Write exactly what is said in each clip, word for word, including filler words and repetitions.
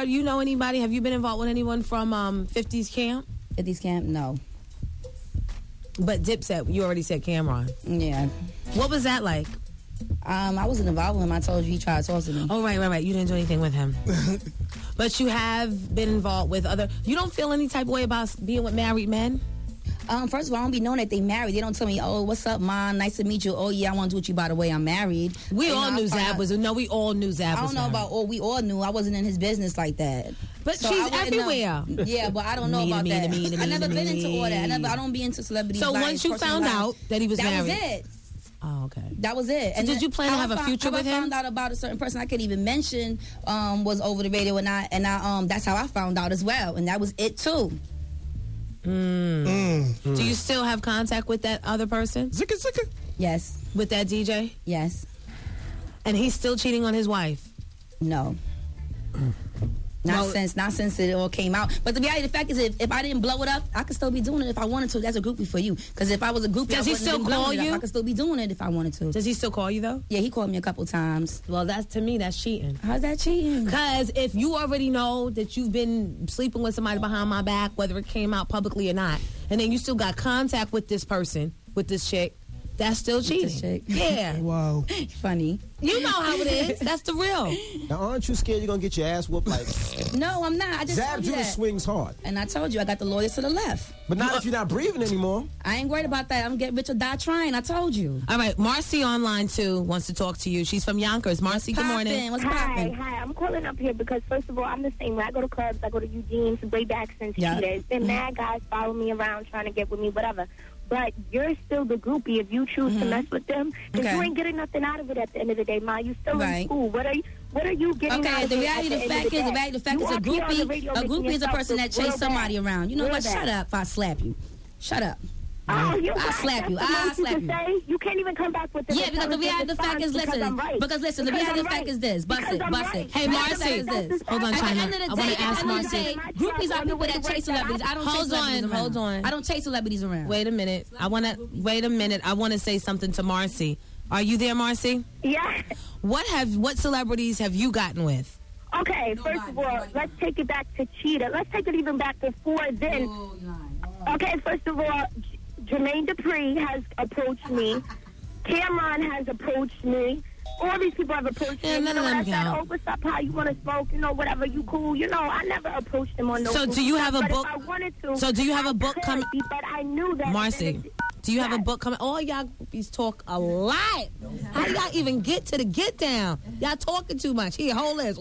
do you know anybody? Have you been involved with anyone from um, fifties Camp? fifties Camp, no. But Dipset, you already said Cameron. Yeah. What was that like? Um, I wasn't involved with him. I told you he tried to talk to me. Oh, right, right, right. You didn't do anything with him. But you have been involved with other... You don't feel any type of way about being with married men? Um, first of all, I don't be knowing that they married. They don't tell me, oh, what's up, Mom? Nice to meet you. Oh, yeah, I want to do with you, by the way, I'm married. We and all know, knew Zab was... No, we all knew Zab was I don't know married. about... Oh, we all knew. I wasn't in his business like that. But so she's everywhere. Know. Yeah, but I don't know me about me that. Me me I never me been me. into all that. I never. I don't be into celebrities. So life, once you found life. out that he was that married... That was it. Oh, okay. That was it. So and did you plan to have a future with him? I found out about a certain person I could even mention um, was over the radio, and I and I um that's how I found out as well, and that was it too. Mm. Mm. Do you still have contact with that other person? Zicka zicka. Yes. With that D J? Yes. And he's still cheating on his wife? No. Not no. since not since it all came out. But the reality of the fact is, if, if I didn't blow it up, I could still be doing it if I wanted to. That's a groupie for you. Because if I was a groupie, Does I he still call you? I could still be doing it if I wanted to. Does he still call you though? Yeah, he called me a couple times. Well, that's to me, that's cheating. How's that cheating? Because if you already know that you've been sleeping with somebody behind my back, whether it came out publicly or not, and then you still got contact with this person, with this chick, that's still cheating. Yeah. Wow. Funny. You know how it is. That's the real. Now, aren't you scared you're going to get your ass whooped? Like, no, I'm not. I just Zab told you Judah that. swings hard. And I told you, I got the lawyers to the left. But not if you're not breathing anymore. I ain't worried about that. I'm getting rich or die trying. I told you. All right. Marcy online, too, wants to talk to you. She's from Yonkers. Marcy, good morning. What's hi, poppin'? hi. I'm calling up here because, first of all, I'm the same way. I go to clubs. I go to Eugene's way back since yeah. Cheetah. It's been mm-hmm. mad guys follow me around trying to get with me, whatever. But you're still the groupie if you choose mm-hmm. to mess with them. Because okay. you ain't getting nothing out of it at the end of the day, Ma. You still right. in school. What are you, what are you getting okay, out of the it? reality of the fact is, the reality of the fact is a groupie, a groupie is a person that chases somebody around. You know what? Shut up if I slap you. Shut up. Oh, you I'll slap you. I'll slap you. Say. You can't even come back with the Yeah, because the reality of the fact is, listen. Right. Because listen, the reality of the fact is this. Bust it, bust it. Hey, Marcy. Hold on, China. I want to ask Marcy. Groupies are people that chase celebrities. I don't chase celebrities around. Hold on. I don't chase celebrities around. Wait a minute. I want to, wait a minute. I want to say something to Marcy. Are you there, Marcy? Yeah. What have, what celebrities have you gotten with? Okay, first of all, let's take it back to Cheetah. Let's take it even back before then. Okay, first of all, Jermaine Dupri has approached me. Cameron has approached me. All these people have approached yeah, me. None you know, of them I said, count. oh, what's up? How you want to smoke? You know, whatever. You cool? You know, I never approached them on no. So, do you have a but book? If I wanted to, so, do you have a book coming? But I knew that. Marcy, do you have a book coming? All y'all groupies talk a lot. How y'all even get to the get down? Y'all talking too much. Here, hold this.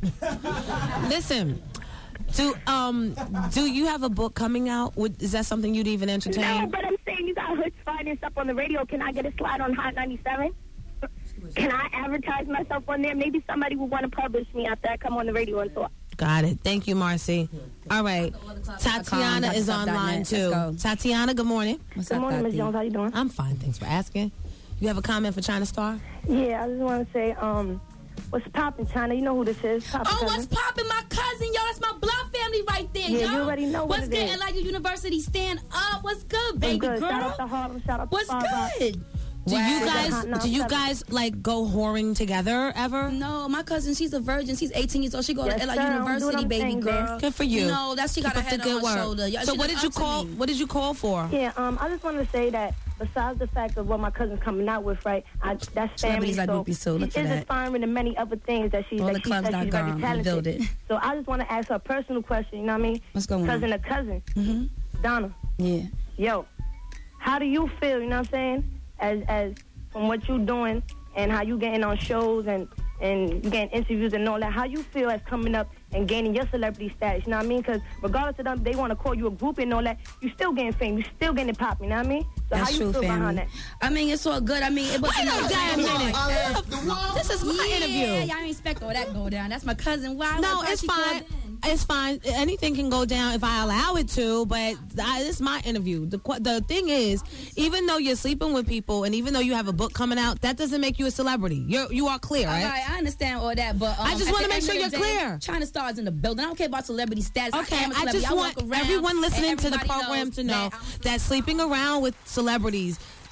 Listen. Do um do you have a book coming out? Would, is that something you'd even entertain? No, but I'm saying you got Hood's Finest up on the radio. Can I get a slide on Hot ninety-seven? Can I advertise myself on there? Maybe somebody will want to publish me after I come on the radio and talk. Got it. Thank you, Marcy. All right. Tatiana is online, too. Tatiana, good morning. What's good morning, Miz Jones. How you doing? I'm fine. Thanks for asking. You have a comment for China Star? Yeah, I just want to say, um, what's poppin', China? You know who this is. Poppin' oh, cousin. What's poppin', my cousin, yo? That's my blood family right there, yeah, yo. you already know what What's it good? is. Atlanta University, stand up. What's good, baby good. girl? Shout out to Harlem. Shout out to What's Father. good? Do wow. you guys do you guys like go whoring together ever? No, my cousin, she's a virgin. She's eighteen years old. She go yes, to L A University, baby saying, girl. Man. Good for you. You know, that she got Keep her head on her work. shoulder. So what did you call? Me. What did you call for? Yeah, um, I just wanted to say that besides the fact of what my cousin's coming out with, right? I, that's family. So so groupies, so look she at is that. aspiring to many other things that she All that the she says she's very talented. So I just want to ask her a personal question. You know what I mean? What's going cousin on? Cousin to cousin, mm-hmm. Donna. Yeah. Yo, how do you feel? You know what I'm saying? As as from what you're doing and how you getting on shows and and you getting interviews and all that. How you feel as coming up and gaining your celebrity status? You know what I mean? Because regardless of them, they want to call you a group and all that. You still getting fame. You still getting it popping. You know what I mean? So That's how you true, feel family. behind that? I mean, it's all good. I mean, it wasn't Wait a damn minute. This is my yeah, interview. Yeah, y'all ain't expect all that go down. That's my cousin. Why? No, it's fine. It's fine. Anything can go down if I allow it to, but I, this is my interview. The the thing is, even though you're sleeping with people and even though you have a book coming out, that doesn't make you a celebrity. You're, you are clear, right? All right, I understand all that, but um, I just want to make sure you're day, clear. China Star's in the building. I don't care about celebrity status. Okay, I, am a I just I want everyone listening to the program to know that, that sleeping around with celebrities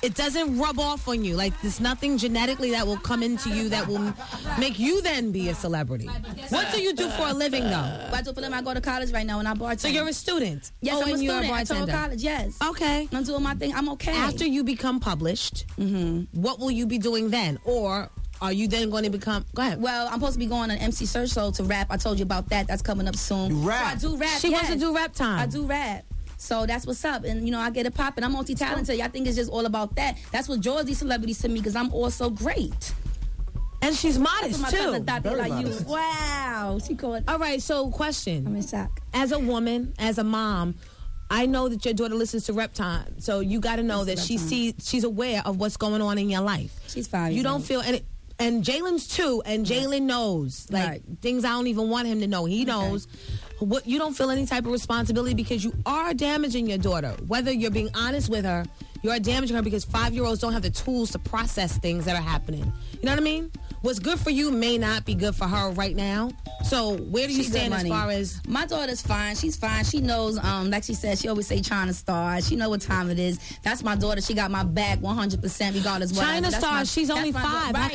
it doesn't rub off on you. Like, there's nothing genetically that will come into you that will make you then be a celebrity. What do you do for a living, though? What I do for a living, I go to college right now and I bartend. So you're a student? Yes, oh, I'm a and student you're a at Touro bartender. College, yes. Okay. I'm doing my thing. I'm okay. After you become published, mm-hmm. what will you be doing then? Or are you then going to become... Go ahead. Well, I'm supposed to be going on M C Search Show to rap. I told you about that. That's coming up soon. You rap. So I do rap, She yes. wants to do rap time. I do rap. So that's what's up. And, you know, I get it popping. I'm multi-talented. I think it's just all about that. That's what draws these celebrities to me because I'm also great. And she's modest, That's what my cousin too. thought they Very like you. modest. Wow. She called. All right, so question. I'm in shock. As a woman, as a mom, I know that your daughter listens to Rep Time. So you got to know that she sees, she's aware of what's going on in your life. She's five You years don't old. feel... And, it, and Jalen's too, and Jalen knows. Like, Right. things I don't even want him to know. He knows. What you don't feel any type of responsibility because you are damaging your daughter. Whether you're being honest with her, you are damaging her because five-year-olds don't have the tools to process things that are happening. You know what I mean? What's good for you may not be good for her right now. So where do you She good stand as money. far as... My daughter's fine. She's fine. She knows, um, like she said, she always say China Star. She know what time it is. That's my daughter. She got my back one hundred percent regardless what I China do. That's Star, my- she's that's only my daughter. five. How Right.